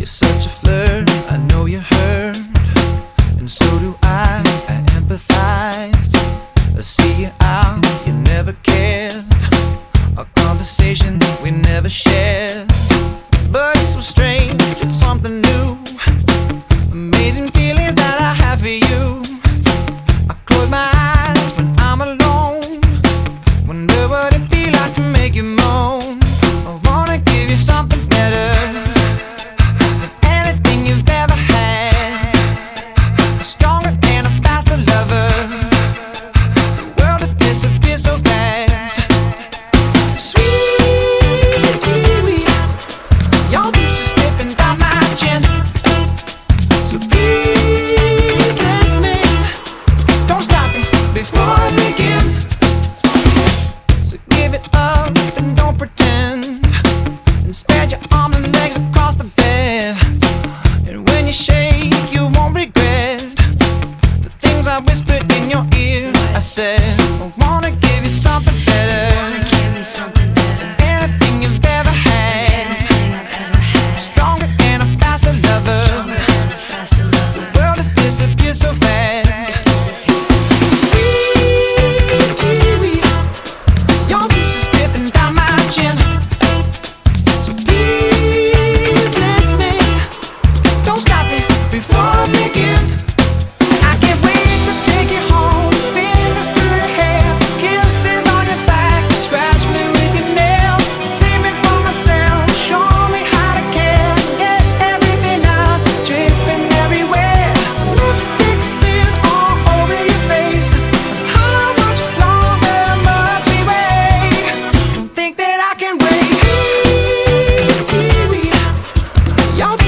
such a flirt, I know you hurt, and so do I empathize. I see you out, you never cared, a conversation we never shared. But it's so strange, it's something new, amazing feelings that I have for you. I close my eyes when I'm alone, wonder what it'd be like to make you moan. I wanna give you something better than anything you've ever had, a stronger and a faster lover. The world would disappear so fast. Sweet kiwi, your juice is dripping down my chin, so please let me, don't stop it before it begins. So give it up and don't pretend, and spread your arms and legs across the bed. And when you shake, you won't regret the things I whispered in your ear. I said, I wanna give you something better than anything you've ever had, stronger and a faster lover. The world has disappeared so fast. Sweet kiwi, your juice is dripping down my chin, so please let me, don't stop it before it begins. I can't wait to take you home, fingers through your hair, kisses on your back, scratch me with your nails, save me from myself, show me how to care, get everything out, dripping everywhere, lipstick smeared all over your face. How much longer must we wait? Don't think that I can wait. Sweet kiwi, your